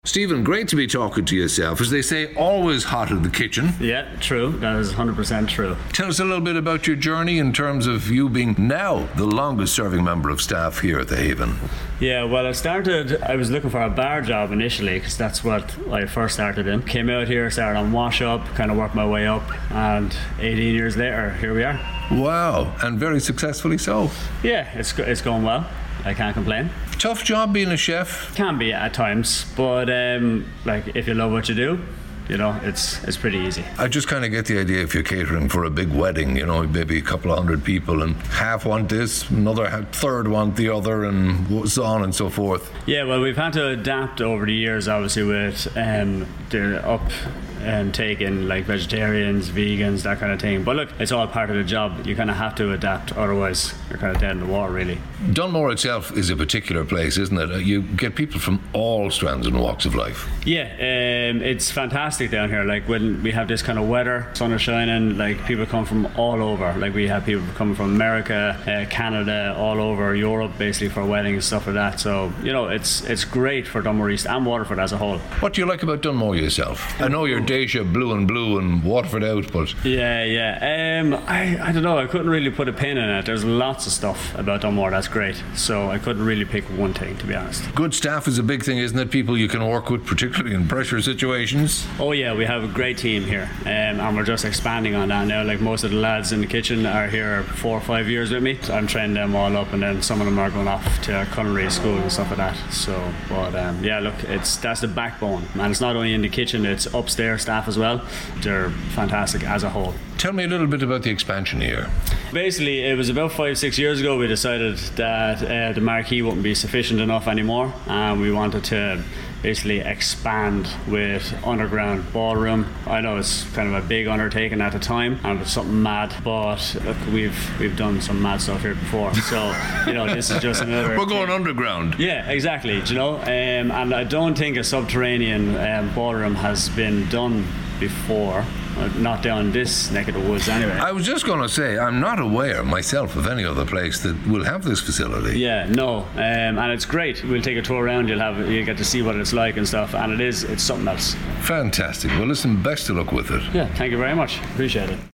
Stephen, great to be talking to yourself. As they say, always hot in the kitchen. Yeah, true. That is 100% true. Tell us a little bit about your journey in terms of you being now the longest serving member of staff here at the Haven. Yeah, well, I was looking for a bar job initially because that's what I first started in. Came out here, started on wash up, kind of worked my way up, and 18 years later, here we are. Wow, and very successfully so. Yeah, it's going well. I can't complain. Tough job being a chef? Can be at times, but if you love what you do, it's pretty easy. I just kind of get the idea if you're catering for a big wedding, maybe a couple of hundred people and half want this, third want the other, and so on and so forth. Yeah, well, we've had to adapt over the years, obviously, with the up and taking like vegetarians, vegans, that kind of thing. But look, it's all part of the job. You kind of have to adapt, otherwise you're kind of dead in the water, really. Dunmore itself is a particular place, isn't it? You get people from all strands and walks of life. Yeah, it's fantastic down here. Like when we have this kind of weather, sun is shining, like people come from all over. Like we have people coming from America, Canada, all over Europe, basically for weddings and stuff like that. So it's great for Dunmore East and Waterford as a whole. What do you like about Dunmore yourself? I know you're Deja blue and Waterford out, but I don't know, I couldn't really put a pin in it. There's lots of stuff about Dunmore that's great, so I couldn't really pick one thing, to be honest. Good staff is a big thing, isn't it? People you can work with, particularly in pressure situations. Oh yeah, we have a great team here, and we're just expanding on that now. Like most of the lads in the kitchen are here 4 or 5 years with me. I'm training them all up, and then some of them are going off to culinary school and stuff like that. So that's the backbone, and it's not only in the kitchen, it's upstairs staff as well. They're fantastic as a whole. Tell me a little bit about the expansion here. Basically, it was about 5-6 years ago we decided that the marquee wouldn't be sufficient enough anymore, and we wanted to basically expand with underground ballroom. I know it's kind of a big undertaking at the time, and it's something mad, but look, we've done some mad stuff here before, so this is just another. We're going underground. Yeah, exactly. And I don't think a subterranean ballroom has been done before. Not down this neck of the woods anyway. I was just going to say, I'm not aware myself of any other place that will have this facility. Yeah, no, and it's great. We'll take a tour around, you'll get to see what it's like and stuff, and it's something else. Fantastic. Well listen, best of luck with it. Yeah, thank you very much. Appreciate it.